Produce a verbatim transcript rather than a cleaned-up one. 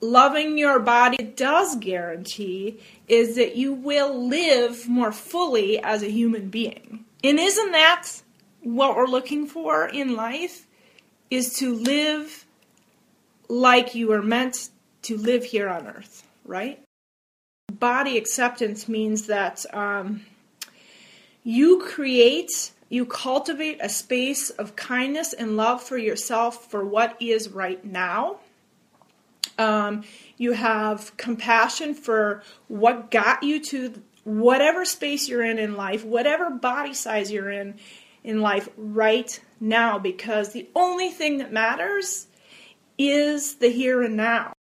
loving your body does guarantee is that you will live more fully as a human being. And isn't that what we're looking for in life? Is to live like you were meant to live here on earth, right? Body acceptance means that um, you create, you cultivate a space of kindness and love for yourself for what is right now. Um, you have compassion for what got you to whatever space you're in in life, whatever body size you're in in life right now, because the only thing that matters is the here and now.